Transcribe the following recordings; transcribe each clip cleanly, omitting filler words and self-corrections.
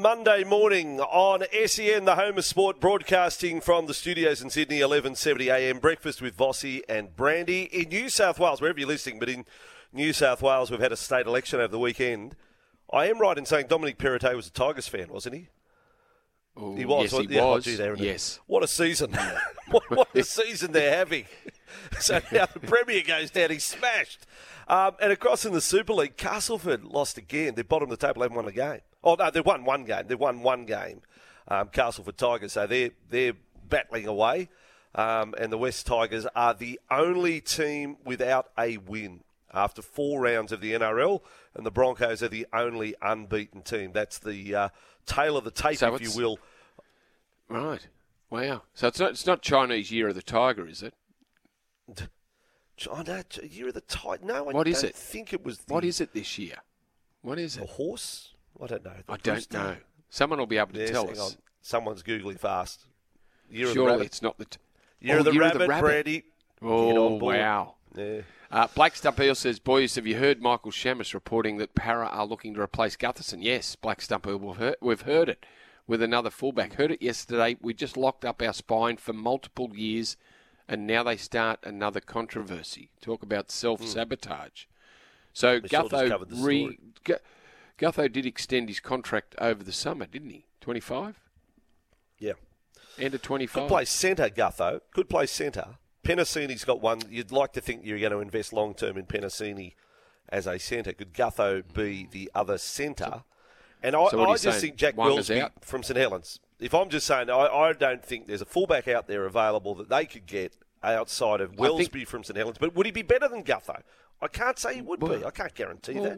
Monday morning on SEN, the home of sport, broadcasting from the studios in Sydney, 11:70 a.m. Breakfast with Vossi and Brandy. In New South Wales, wherever you're listening, but in New South Wales, we've had a state election over the weekend. I am right in saying Dominic Perrottet was a Tigers fan, wasn't he? Ooh, He was. Yes, he yeah, was. gee, there it is. Yes. What a season. what a season they're having. So now the Premier goes down. He's smashed. And across in the Super League, Castleford lost again. They're bottom of the table. They haven't won a game. Oh, no, they've won one game. They've won one game, Castleford Tigers. So they're battling away. And the West Tigers are the only team without a win after 4 rounds of the NRL. And the Broncos are the only unbeaten team. That's the tail of the tape, So if you will. Right. Wow. So it's not Chinese Year of the Tiger, is it? Oh, no, Year of the Tiger. No, I What don't is it? think it was. What is it this year? What is A it? horse? I don't know. I don't know. Someone will be able to Yes, tell hang us. on. Someone's Googling fast. Year of the Surely Rabbit. it's not the... Year of the Rabbit, Brandy. Get Oh, on board. wow. Yeah. Blake Stumpeel says, boys, have you heard Michael Shamus reporting that Para are looking to replace Gutherson? Yes, Blake Stumpeel, we've heard it with another fullback. Heard it yesterday. We just locked up our spine for multiple years, and now they start another controversy. Talk about self-sabotage. So We sort of just covered the story. Gutho did extend his contract over the summer, didn't he? 25? Yeah. End of 25? Could play centre, Gutho. Could play centre. Penasini's got one. You'd like to think you're going to invest long-term in Penasini as a centre. Could Gutho be the other centre? And So what are I you just saying? think Jack Wanga's Wellsby out? from St Helens. If I'm just saying, I don't think there's a fullback out there available that they could get outside of Wellsby from St Helens. But would he be better than Gutho? I can't say he would be. I can't guarantee that.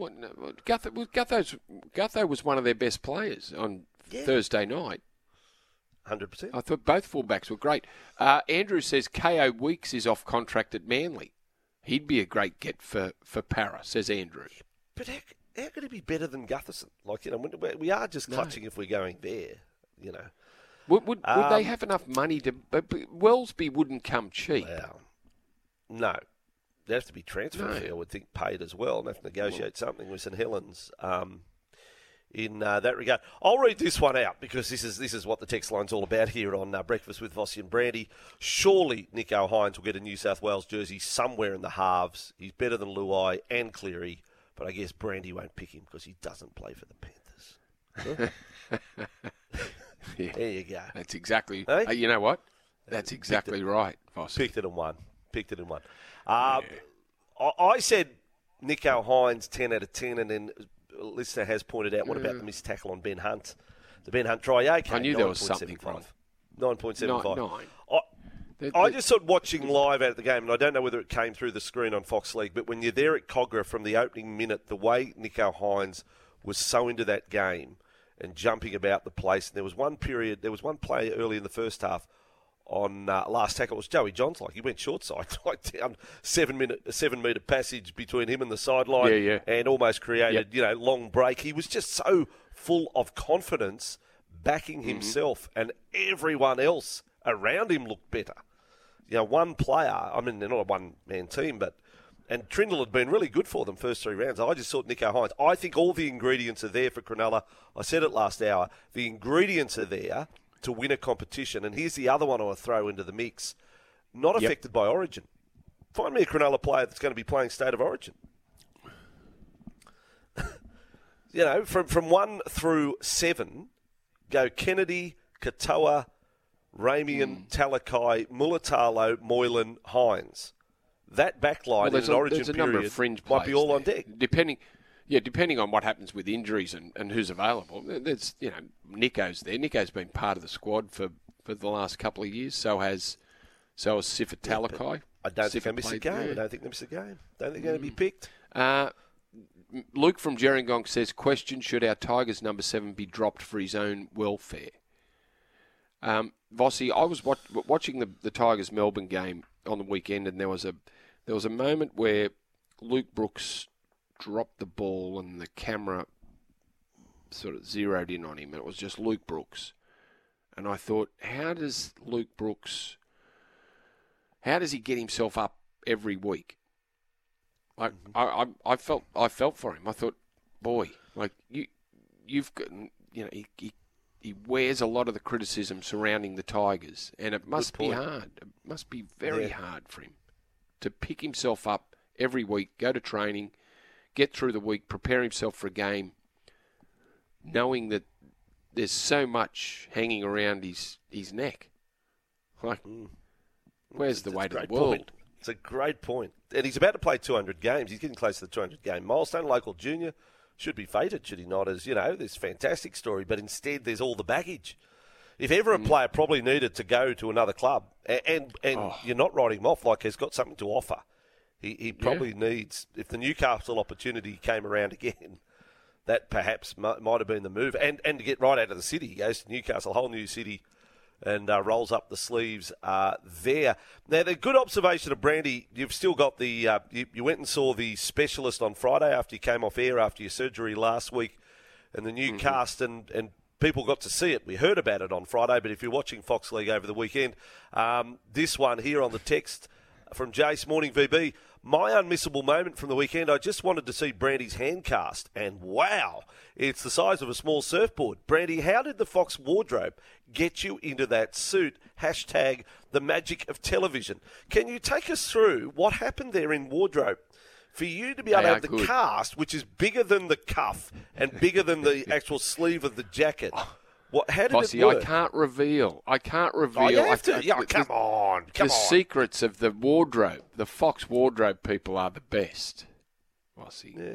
Gutho was one of their best players on Thursday night. 100%. I thought both fullbacks were great. Andrew says Ko Weeks is off contract at Manly. He'd be a great get for Para, says Andrew. But how could he be better than Gutherson? Like, you know, we are just clutching if we're going there, you know. Would they have enough money to... But Wellsby wouldn't come cheap. Well, no. There'd have to be transfer fee, I would think, paid as well, and have to negotiate something with St Helens in that regard. I'll read this one out because this is what the text line's all about here on Breakfast with Vossi and Brandy. Surely Nicho Hynes will get a New South Wales jersey somewhere in the halves. He's better than Luai and Cleary, but I guess Brandy won't pick him because he doesn't play for the Panthers. Yeah. There you go. That's exactly... Hey? You know what? That's exactly right, Vossi. Picked it and won. I said Nicho Hynes 10 out of 10, and then a listener has pointed out, what about the missed tackle on Ben Hunt? The Ben Hunt try. Okay, I knew there was something wrong. 9.75. 9. I just thought watching live out of the game, and I don't know whether it came through the screen on Fox League, but when you're there at Cogra from the opening minute, the way Nicho Hynes was so into that game and jumping about the place, and there was one play early in the first half on last tackle, it was Joey Johns. Like, he went short side, like down 7 metre passage between him and the sideline, and almost created long break. He was just so full of confidence, backing himself, and everyone else around him looked better. You know, one player, I mean, they're not a one-man team, and Trindle had been really good for them first 3 rounds. I just thought Nicho Hynes. I think all the ingredients are there for Cronulla. I said it last hour. The ingredients are there to win a competition. And here's the other one I'll throw into the mix. Not affected by Origin. Find me a Cronulla player that's going to be playing State of Origin. You know, from 1 through 7, go Kennedy, Katoa, Ramian, Talakai, Mulatalo, Moylan, Hynes. That backline in an Origin there's a period number of fringe might be all players on there. deck. Depending on what happens with injuries and who's available. There's, Nico's there. Nico's been part of the squad for the last couple of years. So has Sifa Talakai. I don't think they miss a game. I don't think they miss a game. Don't think they're going to be picked. Luke from Gerringong says, question, should our Tigers number 7 be dropped for his own welfare? Vossi, I was watching the Tigers Melbourne game on the weekend, and there was a moment where Luke Brooks dropped the ball and the camera sort of zeroed in on him, and it was just Luke Brooks. And I thought, how does he get himself up every week? Like, I felt for him. I thought, boy, like you've got, he he wears a lot of the criticism surrounding the Tigers, and it must be hard. It must be very hard for him to pick himself up every week, go to training, get through the week, prepare himself for a game, knowing that there's so much hanging around his neck. Like, where's the way to the world? Point. It's a great point. And he's about to play 200 games. He's getting close to the 200 game milestone. Local junior should be fated, should he not? As you know, this fantastic story, but instead there's all the baggage. If ever a player probably needed to go to another club, and you're not writing him off like he's got something to offer, he probably needs, if the Newcastle opportunity came around again, that perhaps might have been the move. And to get right out of the city, he goes to Newcastle, a whole new city, and rolls up the sleeves there. Now, the good observation of Brandy, you've still got the... you went and saw the specialist on Friday after you came off air after your surgery last week, and the new cast, and people got to see it. We heard about it on Friday, but if you're watching Fox League over the weekend, this one here on the text from Jace, morning VB, my unmissable moment from the weekend, I just wanted to see Brandy's hand cast, and wow, it's the size of a small surfboard. Brandy, how did the Fox wardrobe get you into that suit? Hashtag the magic of television. Can you take us through what happened there in wardrobe for you to be able to have the cast, which is bigger than the cuff and bigger than the actual sleeve of the jacket? How did Bossy, it work? I can't reveal. Oh, you have to. Come on. The secrets of the wardrobe, the Fox wardrobe people are the best. Bossy. Yeah.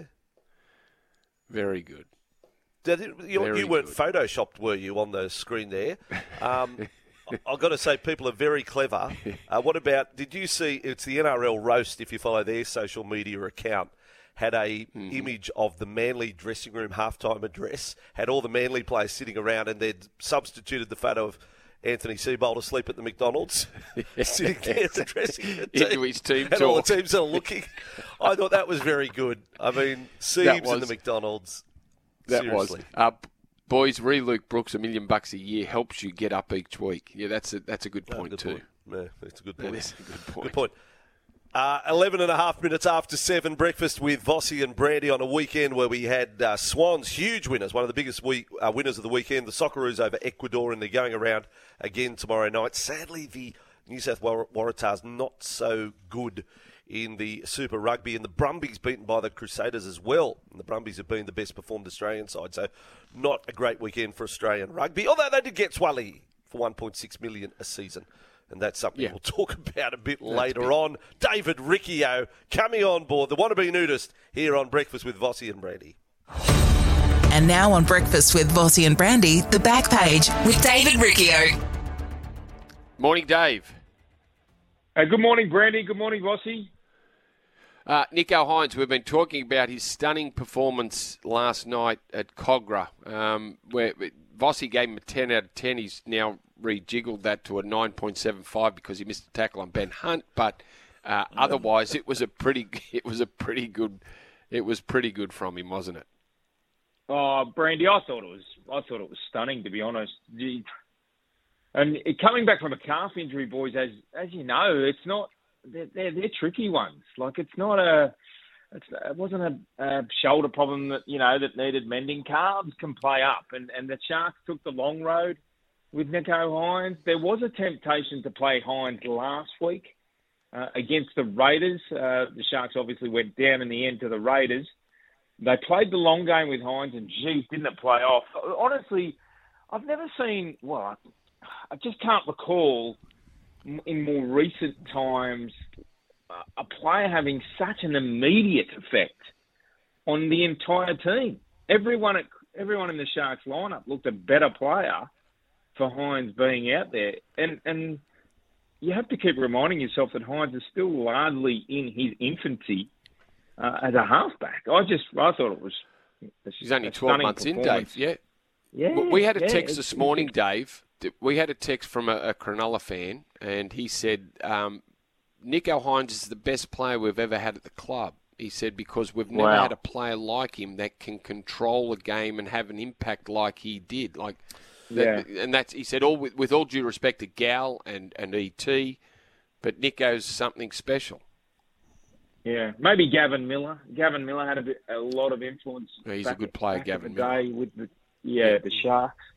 Very good. You weren't photoshopped, were you, on the screen there? I've got to say, people are very clever. What about, did you see, it's the NRL Roast, if you follow their social media account, had a image of the Manly dressing room halftime address, had all the Manly players sitting around, and they'd substituted the photo of Anthony Seibold asleep at the McDonald's, sitting there addressing the team. Into his team and talk. all the teams are looking. I thought that was very good. I mean, Siebes and the McDonald's. Seriously. Boys, Luke Brooks, $1 million a year helps you get up each week. Yeah, that's a good point too. Yeah, that's a good point. That is a good point. Good point. 11 and a half minutes after 7, breakfast with Vossi and Brandy on a weekend where we had Swans, huge winners, one of the biggest winners of the weekend, the Socceroos over Ecuador, and they're going around again tomorrow night. Sadly, the New South Waratahs not so good in the Super Rugby, and the Brumbies beaten by the Crusaders as well. And the Brumbies have been the best performed Australian side, so not a great weekend for Australian rugby, although they did get Swally for $1.6 million a season. And that's something we'll talk about a bit later on. David Riccio coming on board, the wannabe nudist, here on Breakfast with Vossi and Brandy. And now on Breakfast with Vossi and Brandy, the back page with David Riccio. Morning, Dave. Good morning, Brandy. Good morning, Vossi. Nicho Hynes, we've been talking about his stunning performance last night at Cogra, where Vossi gave him a 10 out of 10. He's now rejiggled that to a 9.75 because he missed a tackle on Ben Hunt. But otherwise, it was pretty good from him, wasn't it? Oh, Brandy, I thought it was stunning, to be honest. And coming back from a calf injury, boys, as you know, it's not. They're tricky ones. Like it wasn't a shoulder problem that that needed mending. Calves can play up, and the Sharks took the long road with Nicho Hynes. There was a temptation to play Hynes last week against the Raiders. The Sharks obviously went down in the end to the Raiders. They played the long game with Hynes, and didn't it play off? Honestly, I've never seen. Well, I just can't recall in more recent times a player having such an immediate effect on the entire team. Everyone in the Sharks lineup looked a better player for Hynes being out there. And you have to keep reminding yourself that Hynes is still largely in his infancy as a halfback. I thought it was he's only 12 months in, Dave. Yeah. We had a text this morning, Dave. We had a text from a Cronulla fan, and he said, Nicho Hynes is the best player we've ever had at the club. He said, because we've never had a player like him that can control a game and have an impact like he did. And that's, he said, all with all due respect to Gal and E.T., but Nicho's something special. Yeah, maybe Gavin Miller. Gavin Miller had a lot of influence. He's a good player, Gavin Miller. Day with the Sharks.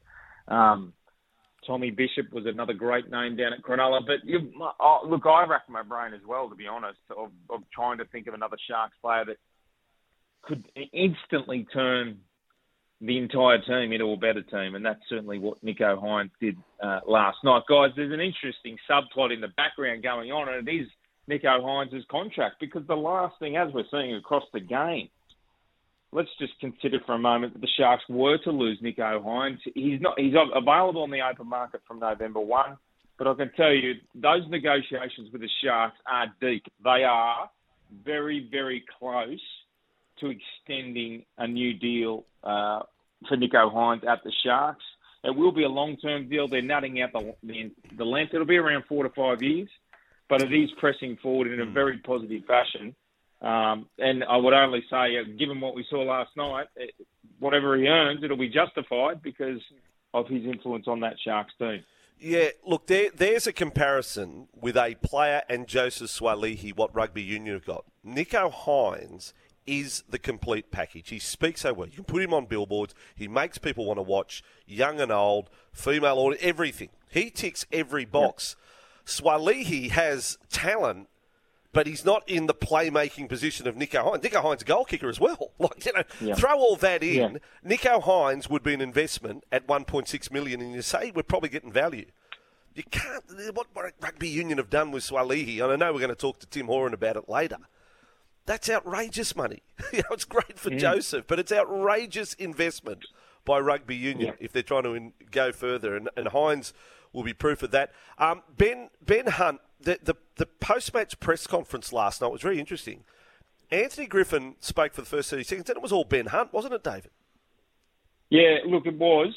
Tommy Bishop was another great name down at Cronulla. But look, I racked my brain as well, to be honest, of trying to think of another Sharks player that could instantly turn the entire team into a better team, and that's certainly what Nicho Hynes did last night. Guys, there's an interesting subplot in the background going on, and it is Nicho Hynes' contract, because the last thing, as we're seeing across the game, let's just consider for a moment that the Sharks were to lose Nicho Hynes. He's available on the open market from November 1, but I can tell you those negotiations with the Sharks are deep. They are very, very close to extending a new deal for Nicho Hynes at the Sharks. It will be a long-term deal. They're nutting out the length. It'll be around 4 to 5 years, but it is pressing forward in a very positive fashion. And I would only say, given what we saw last night, whatever he earns, it'll be justified because of his influence on that Sharks team. Yeah, look, there's a comparison with a player and Joseph Suaalii, what rugby union have got. Nicho Hynes is the complete package. He speaks so well. You can put him on billboards. He makes people want to watch, young and old, female, or everything. He ticks every box. Yep. Suaalii has talent, but he's not in the playmaking position of Nicho Hynes. Nicho Hynes is a goal kicker as well. Throw all that in. Yeah. Nicho Hynes would be an investment at $1.6 million, and you say we're probably getting value. You can't. What rugby union have done with Suaalii, and I know we're going to talk to Tim Horan about it later. That's outrageous money. It's great for Joseph, but it's outrageous investment by rugby union if they're trying to go further, and Hynes will be proof of that. Ben Hunt, the post-match press conference last night was very interesting. Anthony Griffin spoke for the first 30 seconds, and it was all Ben Hunt, wasn't it, David? Yeah, look, it was.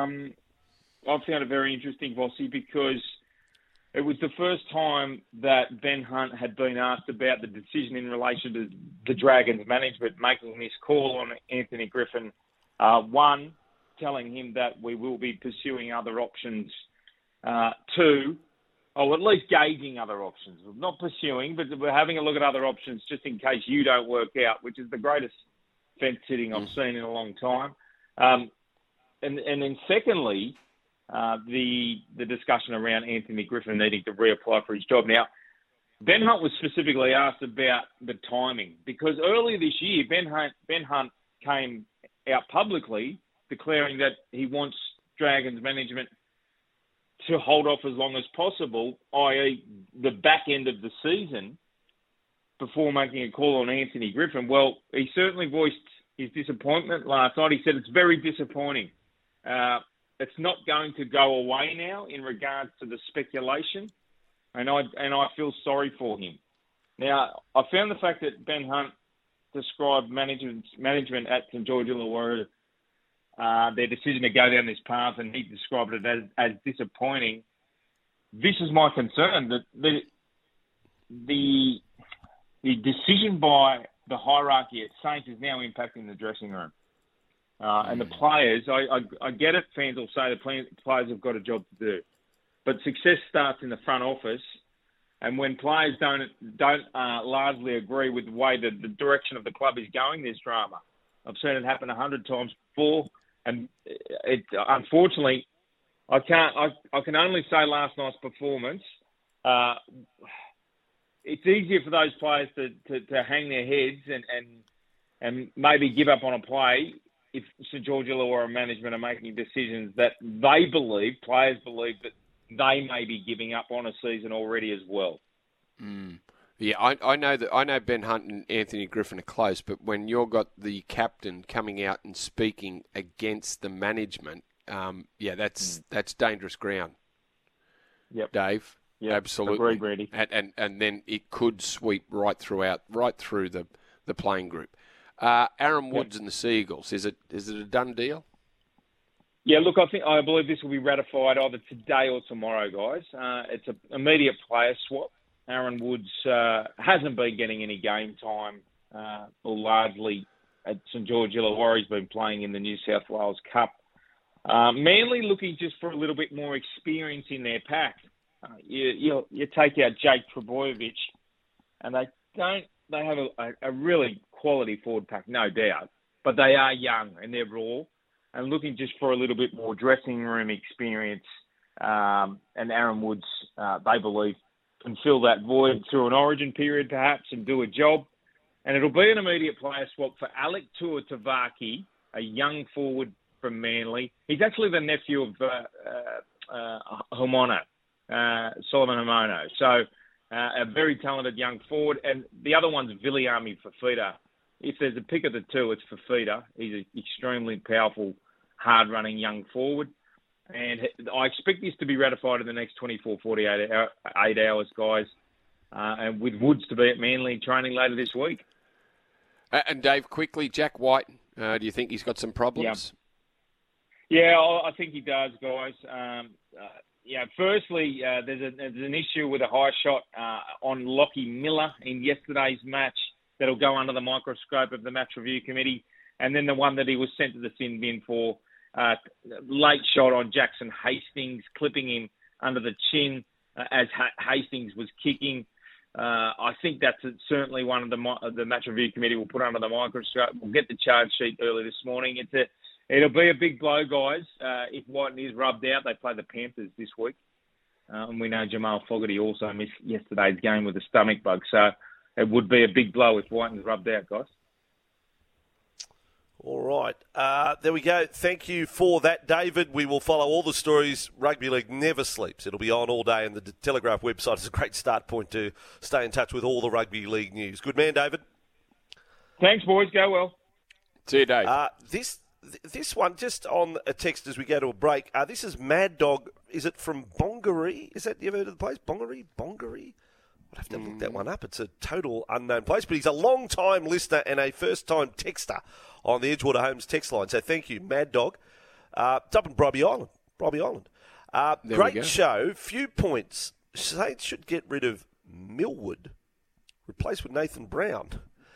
I found it very interesting, Vossi, because it was the first time that Ben Hunt had been asked about the decision in relation to the Dragons management making this call on Anthony Griffin. One, telling him that we will be pursuing other options. Two, or at least gauging other options. Not pursuing, but we're having a look at other options just in case you don't work out, which is the greatest fence sitting I've seen in a long time. And then secondly, the discussion around Anthony Griffin needing to reapply for his job. Now, Ben Hunt was specifically asked about the timing because earlier this year, Ben Hunt came out publicly declaring that he wants Dragons management to hold off as long as possible, i.e. the back end of the season, before making a call on Anthony Griffin. Well, he certainly voiced his disappointment last night. He said it's very disappointing. It's not going to go away now in regards to the speculation, and I feel sorry for him. Now, I found the fact that Ben Hunt described management at St George Illawarra, their decision to go down this path, and he described it as disappointing. This is my concern, that the decision by the hierarchy at Saints is now impacting the dressing room. And the players, I get it, fans will say the players have got a job to do. But success starts in the front office, and when players don't largely agree with the way that the direction of the club is going, there's drama. I've seen it happen 100 times before, and unfortunately, I can only say last night's performance. It's easier for those players to hang their heads and maybe give up on a play if St George Illawarra management are making decisions that players believe that they may be giving up on a season already as well. Yeah, I know Ben Hunt and Anthony Griffin are close, but when you've got the captain coming out and speaking against the management, that's dangerous ground. Yep, Dave. Yep. Absolutely. Agreed, Brady. And then it could sweep right through the playing group. Aaron Woods and the Seagulls, is it a done deal? Yeah, look, I believe this will be ratified either today or tomorrow, guys. It's an immediate player swap. Aaron Woods hasn't been getting any game time, or largely at St George Illawarra. He's been playing in the New South Wales Cup. Manly looking just for a little bit more experience in their pack. You take out Jake Trbojevic, and they have a really quality forward pack, no doubt, but they are young and they're raw. and looking just for a little bit more dressing room experience. And Aaron Woods, they believe, can fill that void through an origin period perhaps and do a job. And it'll be an immediate player swap for Alec Tuatavaki, a young forward from Manly. He's actually the nephew of Solomon Homono. So a very talented young forward. And the other one's Viliami Fafita. If there's a pick of the two, it's Fafita. He's an extremely powerful, hard-running young forward. And I expect this to be ratified in the next 24, 48 hours, guys. And with Woods to be at Manly training later this week. And Dave, quickly, Jack White, do you think he's got some problems? Yeah, I think he does, guys. Firstly, there's an issue with a high shot on Lockie Miller in yesterday's match that'll go under the microscope of the match review committee. And then the one that he was sent to the sin bin for, late shot on Jackson Hastings, clipping him under the chin as Hastings was kicking. I think that's certainly one of the match review committee will put under the microscope. We'll get the charge sheet early this morning. It'll be a big blow, guys. If Whiten is rubbed out, they play the Panthers this week. And we know Jamal Fogarty also missed yesterday's game with a stomach bug. So it would be a big blow if Whiten's rubbed out, guys. All right. There we go. Thank you for that, David. We will follow all the stories. Rugby League never sleeps. It'll be on all day, and the Telegraph website is a great start point to stay in touch with all the Rugby League news. Good man, David. Thanks, boys. Go well. See you, Dave. This one, just on a text as we go to a break. This is Mad Dog. Is it from Bongaree? Is that, you ever heard of the place? Bongaree? I'd have to look that one up. It's a total unknown place, but he's a long-time listener and a first-time texter on the Edgewater Homes text line. So thank you, Mad Dog. It's up in Bribie Island. Great show. Few points. Saints should get rid of Millwood, replaced with Nathan Brown.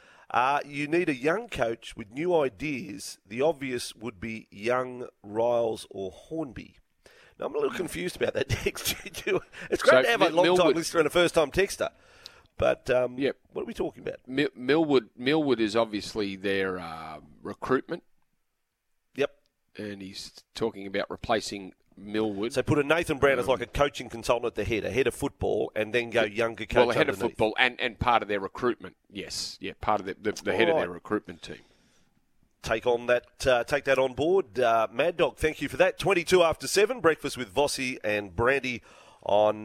You need a young coach with new ideas. The obvious would be Young, Riles, or Hornby. Now, I'm a little confused about that text. It's great to have a long-time listener and a first-time texter. But what are we talking about? Millwood is obviously their recruitment. Yep. And he's talking about replacing Millwood. So put a Nathan Brown as like a coaching consultant at the head of football, and then go younger coach Well, head underneath. of football and part of their recruitment, yes. Yeah, part of the head of their recruitment team. Take that on board. Mad Dog, thank you for that. 22 after 7, breakfast with Vossi and Brandy on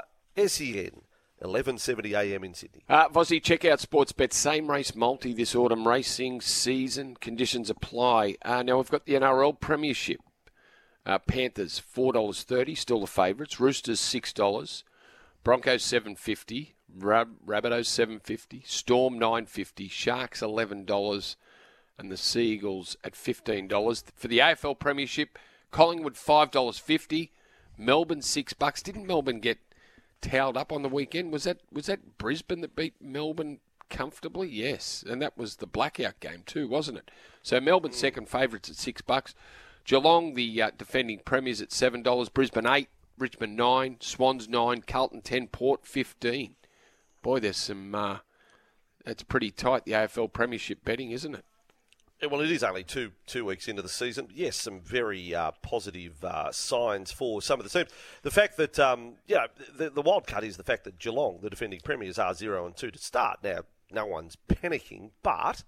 SEN, 11:70 a.m. in Sydney. Vossi, check out Sportsbet same race multi this autumn racing season. Conditions apply. Now we've got the NRL Premiership. Panthers $4.30, still the favourites. Roosters $6. Broncos $7.50. Rabbitohs $7.50. Storm $9.50. Sharks $11. And the Seagulls at $15. For the AFL Premiership, Collingwood $5.50, Melbourne $6. Didn't Melbourne get towed up on the weekend? Was that Brisbane that beat Melbourne comfortably? Yes, and that was the blackout game too, wasn't it? So Melbourne second favourites at $6. Geelong, the defending premiers, at $7. Brisbane $8, Richmond $9, Swans $9, Carlton $10, Port $15. Boy, there's some. It's pretty tight, the AFL Premiership betting, isn't it? Well, it is only two weeks into the season. Yes, some very positive signs for some of the teams. The fact that, the wild card is the fact that Geelong, the defending premiers, are 0-2 to start. Now, no one's panicking, but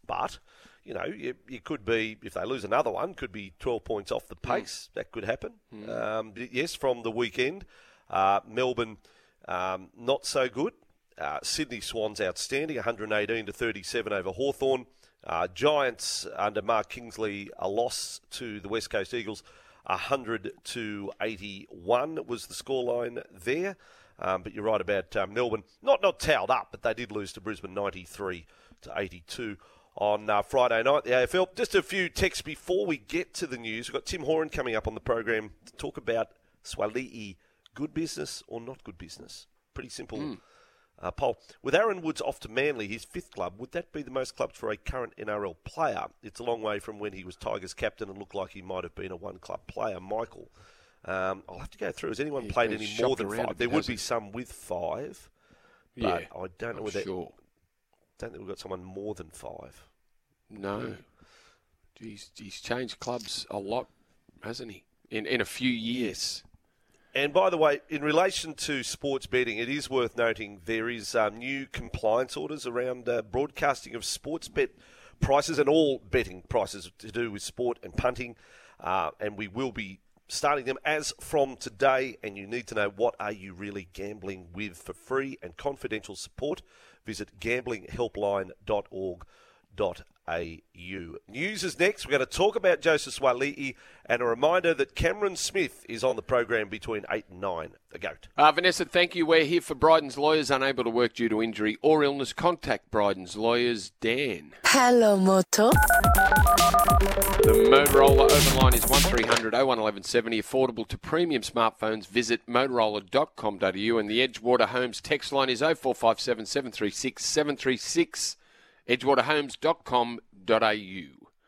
you could be, if they lose another one, could be 12 points off the pace. That could happen. Yes, from the weekend. Melbourne, not so good. Sydney Swans outstanding, 118 to 37 over Hawthorn. Giants under Mark Kingsley, a loss to the West Coast Eagles, 100 to 81 was the scoreline there. But you're right about Melbourne, not towed up, but they did lose to Brisbane 93 to 82 on Friday night, the AFL. Just a few texts before we get to the news. We've got Tim Horan coming up on the program to talk about Swali'i. Good business or not good business? Pretty simple poll. With Aaron Woods off to Manly, his fifth club, would that be the most clubs for a current NRL player? It's a long way from when he was Tigers captain and looked like he might have been a one-club player. Michael, I'll have to go through. Has anyone played any more than 5? There would be some with 5, but I don't know whether. Don't think we've got someone more than 5. No. He's changed clubs a lot, hasn't he? In a few years. And by the way, in relation to sports betting, it is worth noting there is new compliance orders around broadcasting of sports bet prices and all betting prices to do with sport and punting. And we will be starting them as from today. And you need to know, what are you really gambling with? For free and confidential support, visit gamblinghelpline.org.au. News is next. We're going to talk about Joseph Suaalii, and a reminder that Cameron Smith is on the program between 8 and 9. The GOAT. Vanessa, thank you. We're here for Bryden's Lawyers. Unable to work due to injury or illness, contact Bryden's Lawyers. Dan. Hello, Moto. The Motorola open line is 1300 01 1170. Affordable to premium smartphones. Visit motorola.com.au, and the Edgewater Homes text line is 0457 736 736. edgewaterhomes.com.au.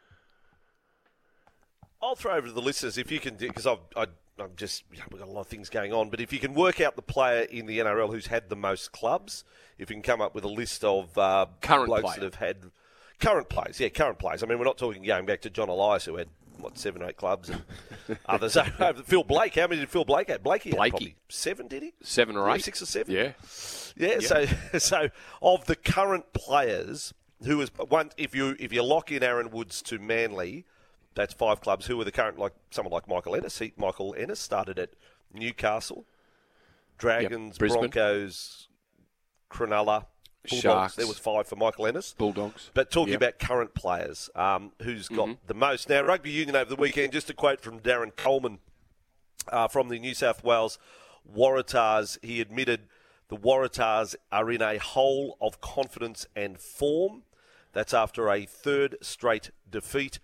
I'll throw over to the listeners if you can, because I'm just, we've got a lot of things going on, but if you can work out the player in the NRL who's had the most clubs, if you can come up with a list of current blokes player. that have had current players. Yeah, current players. I mean, we're not talking going back to John Elias, who had, 7 or 8 clubs, and others. Phil Blake, how many did Phil Blake have? Blakey had probably 7, did he? 7 or 8. 6 or 7? Yeah. Yeah. So of the current players, who is one? If you lock in Aaron Woods to Manly, that's 5 clubs. Who are the current, like someone like Michael Ennis? Michael Ennis started at Newcastle, Dragons, Broncos, Cronulla, Bulldogs. Sharks. There was 5 for Michael Ennis. Bulldogs. But talking about current players, who's got the most? Now, Rugby Union over the weekend, just a quote from Darren Coleman from the New South Wales Waratahs. He admitted the Waratahs are in a hole of confidence and form. That's after a 3rd straight defeat.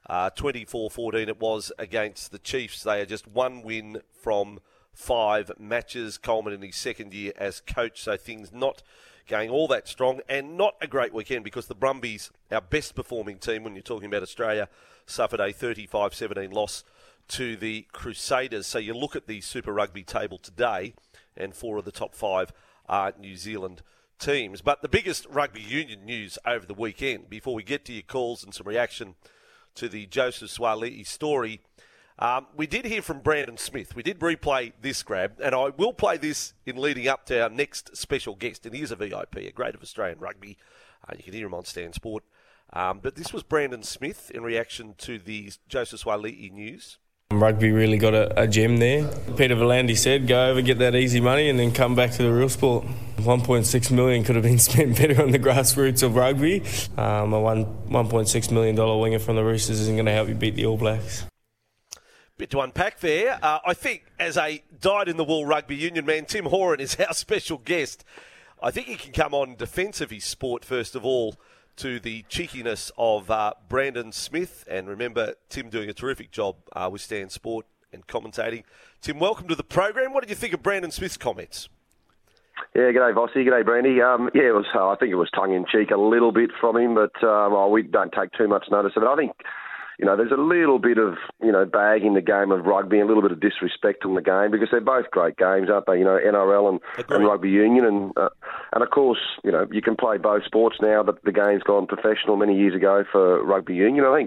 24-14 it was against the Chiefs. They are just 1 win from 5 matches. Coleman in his 2nd year as coach, so things not going all that strong, and not a great weekend because the Brumbies, our best performing team when you're talking about Australia, suffered a 35-17 loss to the Crusaders. So you look at the Super Rugby table today, and 4 of the top 5 are New Zealand teams. But the biggest rugby union news over the weekend, before we get to your calls and some reaction to the Joseph Suaalii story, we did hear from Brandon Smith. We did replay this grab, and I will play this in leading up to our next special guest, and he is a VIP, a great of Australian rugby. You can hear him on Stan Sport. But this was Brandon Smith in reaction to the Joseph Suaalii news. Rugby really got a gem there. Peter V'landys said, go over, get that easy money and then come back to the real sport. 1.6 million could have been spent better on the grassroots of rugby. A $1.6 million winger from the Roosters isn't going to help you beat the All Blacks. Bit to unpack there. I think as a dyed-in-the-wool rugby union man, Tim Horan is our special guest. I think he can come on in defence of his sport, first of all, to the cheekiness of Brandon Smith. And remember, Tim doing a terrific job with Stan Sport and commentating. Tim, welcome to the program. What did you think of Brandon Smith's comments? Yeah, g'day, Vossi. G'day, Brandy. It was. I think it was tongue-in-cheek a little bit from him, but we don't take too much notice of it. I think, there's a little bit of, bagging the game of rugby, a little bit of disrespect on the game, because they're both great games, aren't they? NRL and rugby union. And of course, you can play both sports now that the game's gone professional many years ago for rugby union. I think,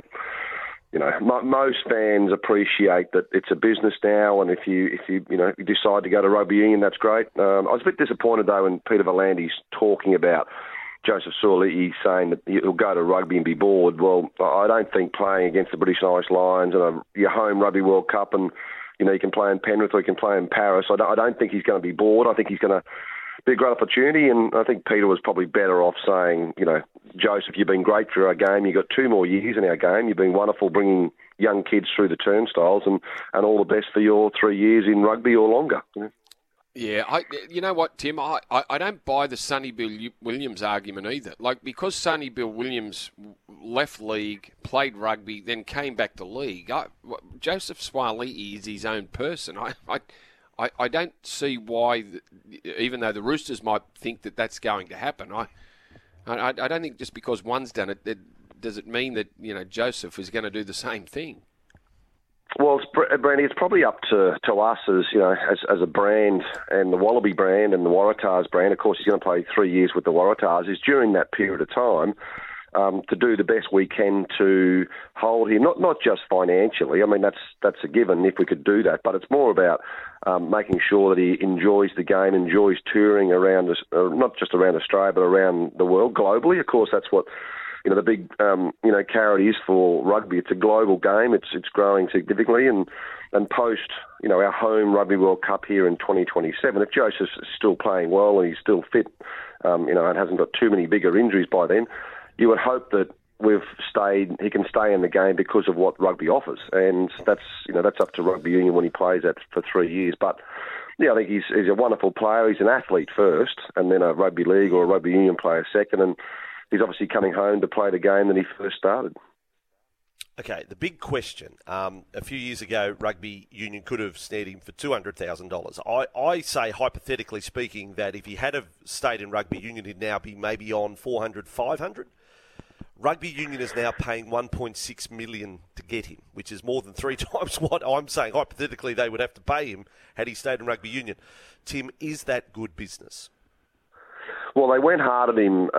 most fans appreciate that it's a business now, and if you decide to go to rugby union, that's great. I was a bit disappointed, though, when Peter V'landys talking about Joseph Suaalii saying that he'll go to rugby and be bored. Well, I don't think playing against the British and Irish Lions and your home Rugby World Cup, and you can play in Penrith or you can play in Paris, I don't think he's going to be bored. I think he's going to be a great opportunity, and I think Peter was probably better off saying, Joseph, you've been great for our game. You've got 2 more years in our game. You've been wonderful bringing young kids through the turnstiles, and all the best for your 3 years in rugby or longer. Yeah, you know what, Tim? I don't buy the Sonny Bill Williams argument either. Like, because Sonny Bill Williams left league, played rugby, then came back to league, Joseph Suaalii is his own person. I don't see why, even though the Roosters might think that that's going to happen, I don't think just because one's done it, does it mean that Joseph is going to do the same thing? Well, Brandy, it's probably up to us as a brand, and the Wallaby brand and the Waratahs brand. Of course, he's going to play 3 years with the Waratahs. Is during that period of time, to do the best we can to hold him, not just financially. I mean, that's a given if we could do that, but it's more about making sure that he enjoys the game, enjoys touring around, not just around Australia, but around the world, globally. Of course, that's what the big carrot is for rugby. It's a global game. It's growing significantly, and post our home Rugby World Cup here in 2027, if Joseph's still playing well and he's still fit, and hasn't got too many bigger injuries by then, you would hope that he can stay in the game because of what rugby offers, and that's up to rugby union when he plays that for 3 years. But I think he's a wonderful player. He's an athlete first, and then a rugby league or a rugby union player second, and he's obviously coming home to play the game that he first started. Okay, the big question. A few years ago, rugby union could have snared him for $200,000. I say, hypothetically speaking, that if he had have stayed in rugby union, he'd now be maybe on $400,000, $500,000. Rugby union is now paying $1.6 million to get him, which is more than 3 times what I'm saying hypothetically they would have to pay him had he stayed in rugby union. Tim, is that good business? Well, they went hard at him,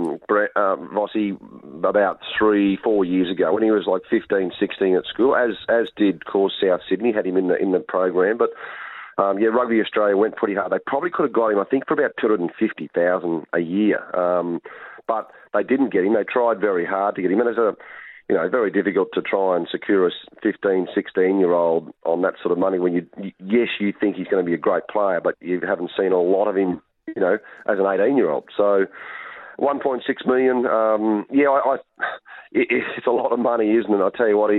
Vossi, about 3-4 years ago when he was like 15, 16 at school, as did, of course, South Sydney, had him in the program. But, Rugby Australia went pretty hard. They probably could have got him, I think, for about $250,000 a year. But they didn't get him. They tried very hard to get him. And it's very difficult to try and secure a 15, 16-year-old on that sort of money when you think he's going to be a great player, but you haven't seen a lot of him as an 18-year-old. So $1.6 million, it's a lot of money, isn't it? I tell you what,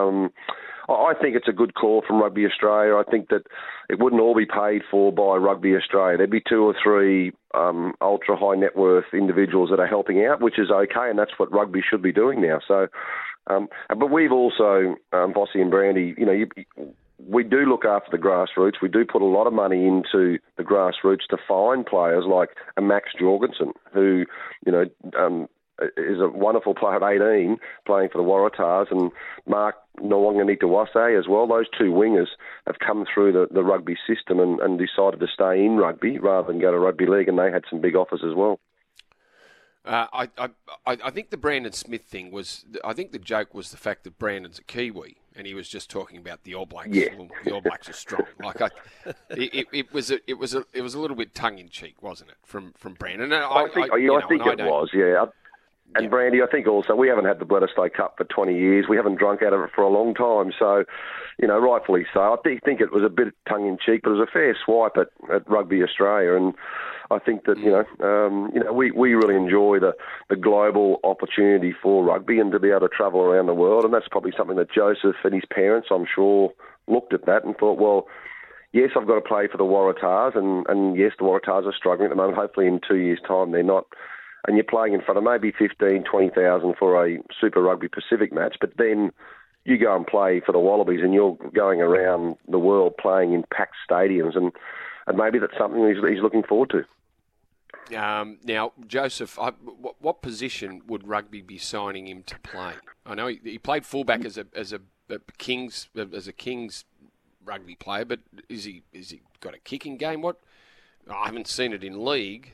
I think it's a good call from Rugby Australia. I think that it wouldn't all be paid for by Rugby Australia. There'd be 2 or 3 ultra-high net worth individuals that are helping out, which is okay, and that's what rugby should be doing now. So, but we've also, Vossi and Brandy, we do look after the grassroots. We do put a lot of money into the grassroots to find players like a Max Jorgensen, who, is a wonderful player at 18, playing for the Waratahs, and Mark Nwanganitawase as well. Those 2 wingers have come through the rugby system and decided to stay in rugby rather than go to rugby league, and they had some big offers as well. I think the Brandon Smith thing was, I think the joke was the fact that Brandon's a Kiwi, and he was just talking about the All Blacks. Yeah. Well, the All Blacks are strong. It was a little bit tongue in cheek, wasn't it, from Brandon? I think it was, yeah. And Brandy, I think also we haven't had the Bledisloe Cup for 20 years. We haven't drunk out of it for a long time. So, rightfully so. I think it was a bit tongue in cheek, but it was a fair swipe at Rugby Australia. And I think that we really enjoy the global opportunity for rugby and to be able to travel around the world. And that's probably something that Joseph and his parents, I'm sure, looked at that and thought, well, yes, I've got to play for the Waratahs, and yes, the Waratahs are struggling at the moment. Hopefully in 2 years' time they're not. And you're playing in front of maybe 15,000, 20,000 for a Super Rugby Pacific match, but then you go and play for the Wallabies and you're going around the world playing in packed stadiums, and maybe that's something he's looking forward to. Now, Joseph, what position would rugby be signing him to play? I know he played fullback as a Kings rugby player, but is he got a kicking game? I haven't seen it in league.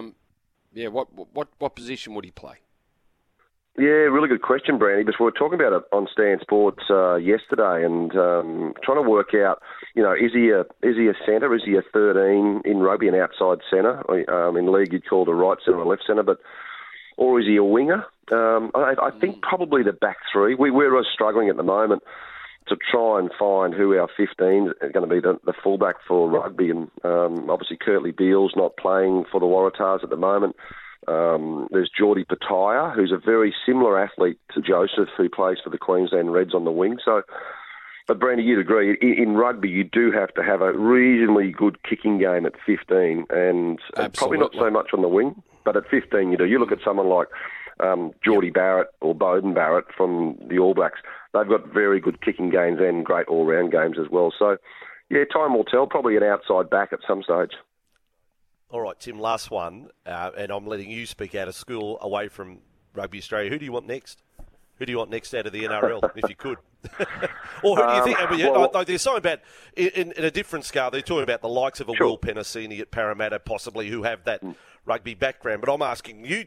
What position would he play? Yeah, really good question, Brandy. Because we were talking about it on Stan Sports yesterday, and trying to work out, is he a centre? Is he a 13 in rugby, an outside centre? In league, you'd call it a right centre or left centre, or is he a winger? I think probably the back 3. We're struggling at the moment to try and find who our 15 is going to be the fullback for rugby, and obviously Kurtley Beale's not playing for the Waratahs at the moment. There's Geordie Pataya, who's a very similar athlete to Joseph, who plays for the Queensland Reds on the wing. So, but Brandy, you'd agree, in rugby you do have to have a reasonably good kicking game at 15, and probably not so much on the wing, but at 15 you do. You look at someone like Geordie Barrett or Bowden Barrett from the All Blacks. They've got very good kicking games and great all-round games as well. So, yeah, time will tell. Probably an outside back at some stage. All right, Tim, last one, and I'm letting you speak out of school away from Rugby Australia. Who do you want next? Who do you want next out of the NRL, if you could? Or who do you think? They're talking about, in a different scale, they're talking about the likes of a Will Penasini at Parramatta, possibly, who have that rugby background. But I'm asking you, Tim,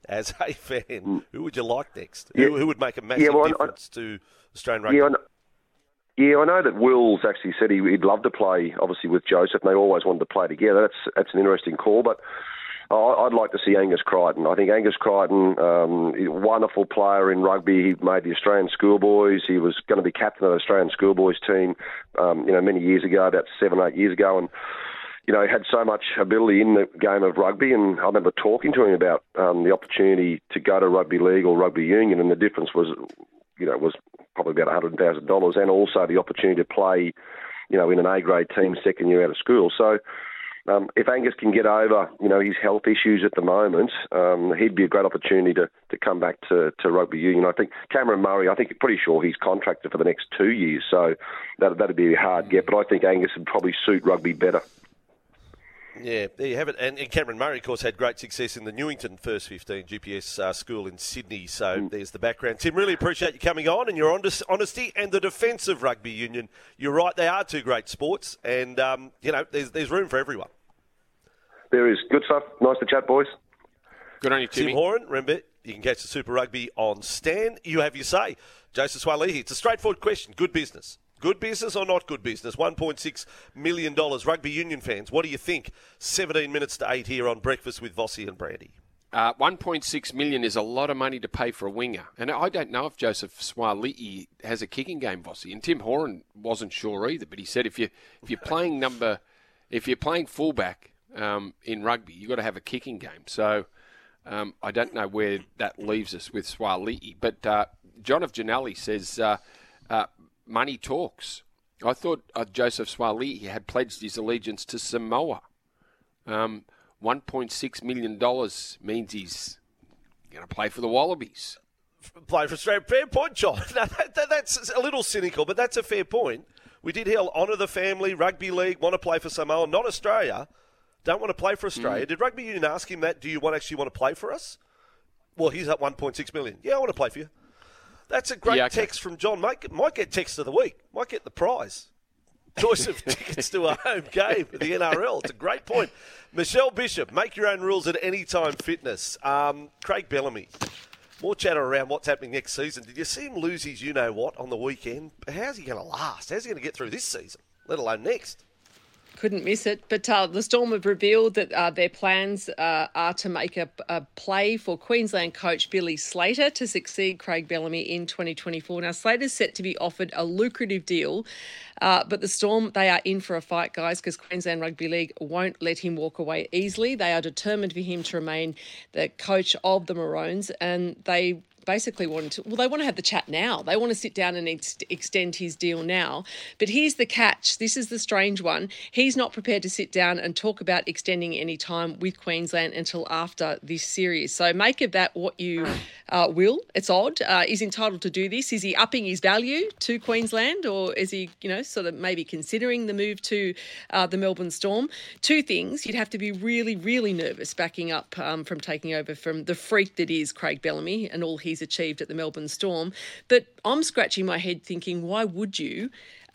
as a fan, who would you like next? Who would make a massive difference to Australian rugby? I know that Wills actually said he'd love to play, obviously, with Joseph, and they always wanted to play together. That's an interesting call, but I'd like to see Angus Crichton. I think Angus Crichton, a wonderful player in rugby. He made the Australian schoolboys. He was going to be captain of the Australian schoolboys team, many years ago, about 7 or 8 years ago, and he had so much ability in the game of rugby. And I remember talking to him about the opportunity to go to rugby league or rugby union, and the difference was probably about $100,000, and also the opportunity to play, in an A-grade team second year out of school. So if Angus can get over, his health issues at the moment, he'd be a great opportunity to come back to rugby union. I think Cameron Murray, pretty sure he's contracted for the next 2 years, so that'd be a hard get. But I think Angus would probably suit rugby better. Yeah, there you have it. And Cameron Murray, of course, had great success in the Newington First 15 GPS school in Sydney. So there's the background. Tim, really appreciate you coming on and your honesty and the defence of rugby union. You're right, they are two great sports, and there's room for everyone. There is. Good stuff. Nice to chat, boys. Good on you, Timmy. Tim Horan, remember, you can catch the Super Rugby on Stan. You have your say. Joseph Swalihi, it's a straightforward question. Good business. Good business or not good business? $1.6 million. Rugby union fans, what do you think? 17 minutes to 8 here on Breakfast with Vossi and Brandy. 1.6 million is a lot of money to pay for a winger. And I don't know if Joseph Swalihi has a kicking game, Vossi. And Tim Horan wasn't sure either, but he said if you're playing fullback in rugby, you've got to have a kicking game. So I don't know where that leaves us with Swalihi. But John of Janelli says money talks. I thought Joseph Swalihi had pledged his allegiance to Samoa. $1.6 million means he's going to play for the Wallabies. Play for Australia. Fair point, John. Now, that's a little cynical, but that's a fair point. We did honour the family, rugby league, want to play for Samoa, not Australia. Don't want to play for Australia. Did Rugby Union ask him that? Do you actually want to play for us? Well, he's at $1.6 million. Yeah, I want to play for you. That's a great text from John. Might get text of the week. Might get the prize. Choice of tickets to a home game for the NRL. It's a great point. Michelle Bishop, make your own rules at Anytime Fitness. Craig Bellamy, more chatter around what's happening next season. Did you see him lose his you-know-what on the weekend? How's he going to last? How's he going to get through this season, let alone next? Couldn't miss it. But the Storm have revealed that their plans are to make a play for Queensland coach Billy Slater to succeed Craig Bellamy in 2024. Now, Slater's set to be offered a lucrative deal, but the Storm, they are in for a fight, guys, because Queensland Rugby League won't let him walk away easily. They are determined for him to remain the coach of the Maroons, and they basically they want to have the chat now. They want to sit down and extend his deal now. But here's the catch. This is the strange one. He's not prepared to sit down and talk about extending any time with Queensland until after this series. So make of that what you will. It's odd. He's entitled to do this. Is he upping his value to Queensland, or is he, sort of maybe considering the move to the Melbourne Storm? Two things. You'd have to be really, really nervous backing up from taking over from the freak that is Craig Bellamy and all he's achieved at the Melbourne Storm. But I'm scratching my head thinking, why would you,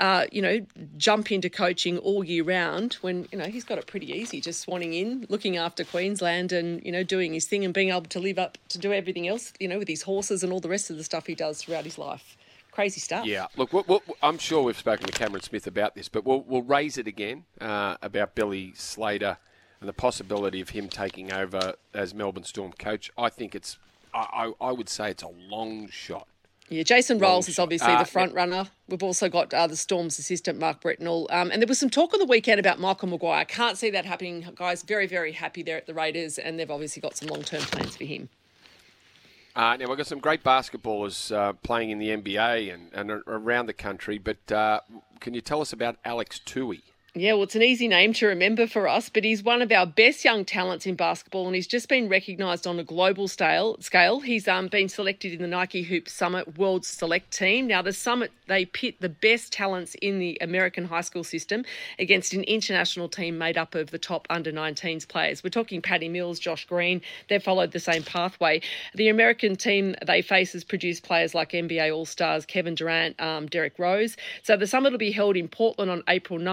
jump into coaching all year round when, he's got it pretty easy, just swanning in, looking after Queensland and, doing his thing and being able to live up to do everything else, with his horses and all the rest of the stuff he does throughout his life. Crazy stuff. Yeah, look, I'm sure we've spoken to Cameron Smith about this, but we'll raise it again about Billy Slater and the possibility of him taking over as Melbourne Storm coach. I think I would say it's a long shot. Yeah, Jason Rolls is obviously the front runner. We've also got the Storm's assistant, Mark Bretnell. And there was some talk on the weekend about Michael Maguire. Can't see that happening, guys. Very, very happy there at the Raiders, and they've obviously got some long-term plans for him. Now, we've got some great basketballers playing in the NBA and around the country, but can you tell us about Alex Tui? Yeah, well, it's an easy name to remember for us, but he's one of our best young talents in basketball, and he's just been recognised on a global scale. He's been selected in the Nike Hoop Summit World Select Team. Now, the Summit, they pit the best talents in the American high school system against an international team made up of the top under-19s players. We're talking Patty Mills, Josh Green. They've followed the same pathway. The American team they face has produced players like NBA All-Stars Kevin Durant, Derrick Rose. So the Summit will be held in Portland on April 9. He's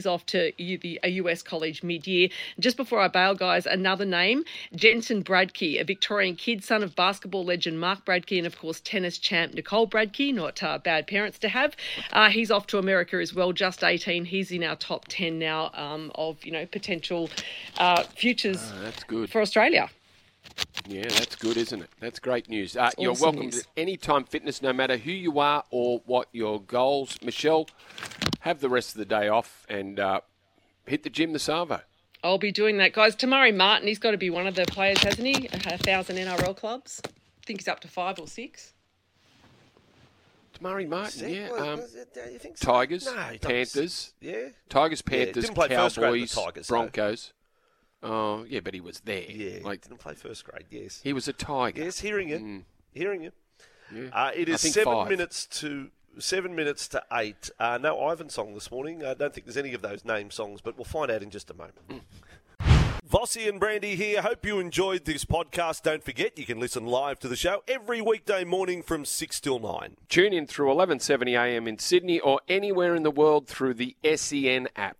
off to a US college mid-year. Just before I bail, guys, another name, Jensen Bradke, a Victorian kid, son of basketball legend Mark Bradke and, of course, tennis champ Nicole Bradke. Not bad parents to have. He's off to America as well, just 18. He's in our top 10 now of, potential futures that's good for Australia. Yeah, that's good, isn't it? That's great news. You're awesome welcome news. to Anytime Fitness, no matter who you are or what your goals. Michelle, have the rest of the day off and hit the gym, the Savo. I'll be doing that, guys. Tamari Martin, he's got to be one of the players, hasn't he? 1,000 NRL clubs. I think he's up to 5 or 6. Tamari Martin, yeah. You think so? Tigers, No, he doesn't. Panthers. Yeah. Tigers, Panthers, didn't play first grade with Cowboys, the Tigers, though. Broncos. Oh, yeah, but he was there. Yeah, didn't play first grade, yes. He was a Tiger. Yes, hearing you. Hearing you. Yeah. It I is think 7 5. 7 minutes to 8. No Ivan song this morning. I don't think there's any of those name songs, but we'll find out in just a moment. Vossi and Brandy here. Hope you enjoyed this podcast. Don't forget, you can listen live to the show every weekday morning from 6 till 9. Tune in through 11:70 a.m. in Sydney or anywhere in the world through the SEN app.